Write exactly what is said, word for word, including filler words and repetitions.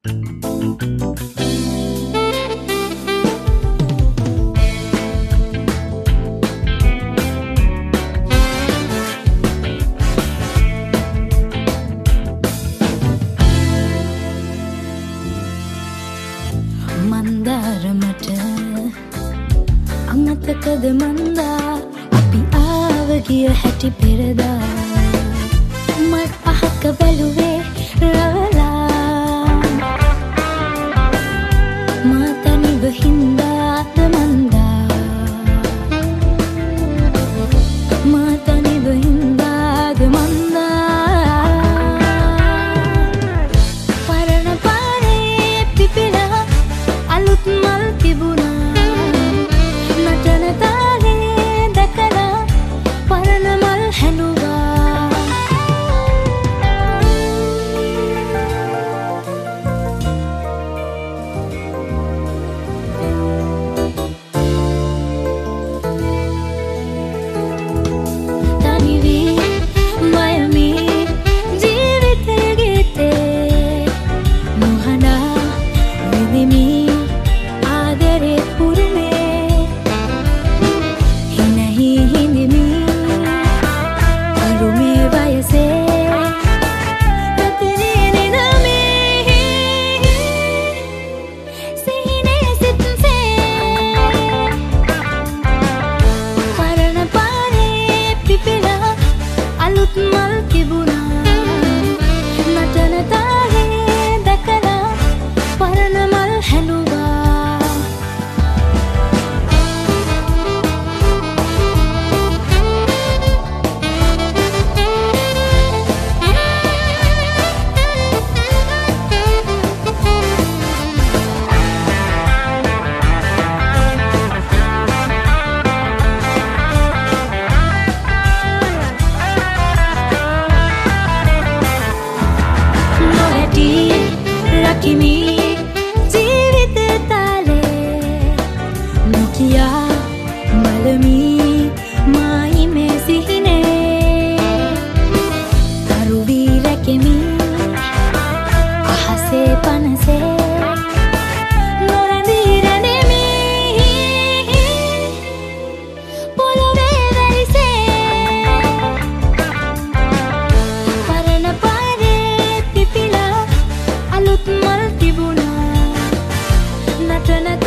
මන්දාරමට අමතකද මන්දා අපි ආව ගිය හැටි පෙරදා මත් අහක බැලුවේ රවලා මා තනිව හින්දාද මන්දා මා තනිව හින්දාද මන්දා පරණ පාරේ පිපිලා අලුත් මල් තිබුණා නටන තාලේ දැකලා පරණ මල් හැනුවා තනි වී මයමී ජීවිතේ ගීතේ නොහඬා විඳිමි මල් තිබුණා නටන තාලේ දැකලා පරණ මල් හැනුවා රකිමි ජීවිතේ තාලේ නොකියා මලමි මායි මේ සිහිනේ තරු වී රැකෙමි අහසේ පනසේ නොරැඳී රැඳෙමි පොළොවේ වැලිසේ පරණ පාරේ පිපිලා අලුත් මල් තිබුණා නටන